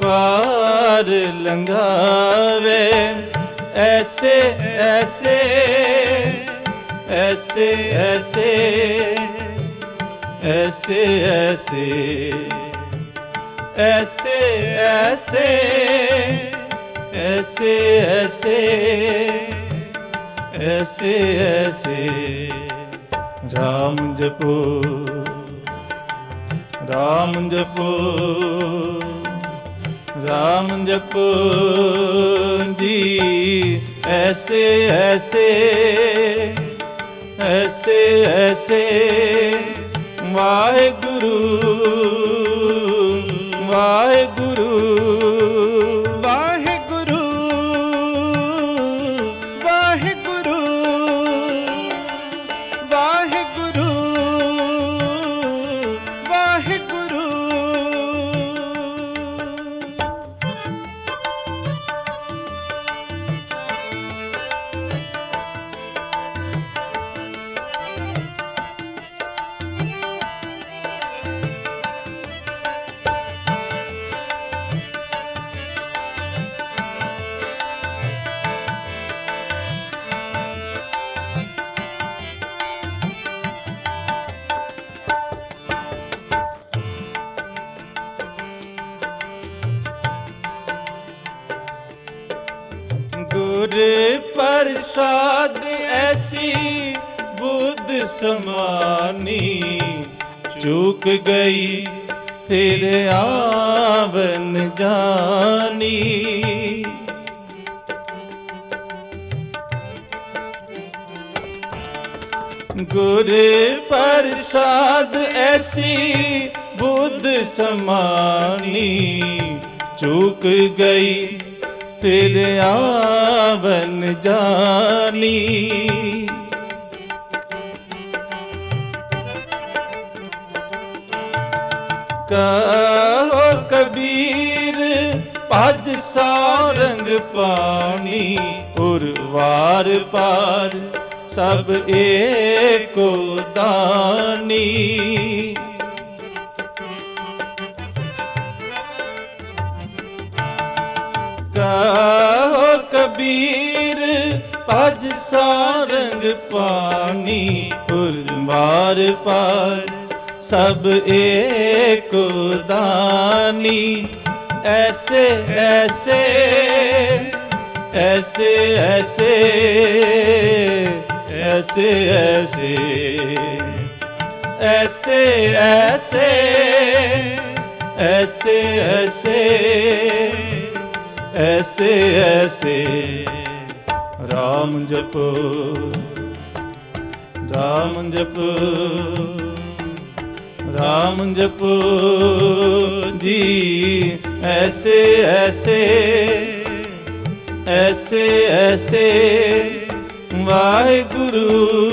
पार लंघावे। ऐसे ऐसे ऐसे ऐसे ऐसे ऐसे ऐसे ऐसे ऐसे ऐसे ऐसे राम जपो राम जपो राम जपो जी। ऐसे ऐसे ऐसे ऐसे वाहेगुरु वाहेगुरु वाहेगुरु वाहेगुरु वाहेगुरु वाहेगुरु। गुर प्रसाद ऐसी बुद्ध समानी। चूक गई फिर आवन जानी। गुर प्रसाद ऐसी बुद्ध समानी। चूक गई फिर आवन जानी। कहो कबीर भज सारंग पानी। उर्वार पार सब एको दानी। कहो कबीर भज सारंग पानी। उर्वार पार सब एको दानी। ऐसे ऐसे ऐसे ऐसे ऐसे ऐसे ऐसे ऐसे ऐसे ऐसे ऐसे राम जपो राम जपो राम जपो जी। ऐसे ऐसे ऐसे ऐसे वाहेगुरु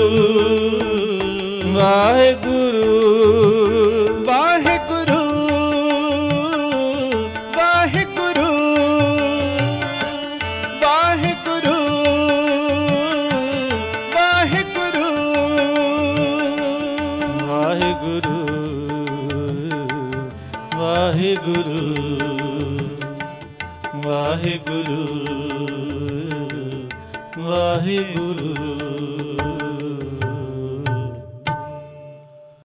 वाहेगुरु वाहेगुरु वाहेगुरु वाहेगुरु वाहेगुरु वाहेगुरु वाहेगुरु वाहेगुरु वाहेगुरु।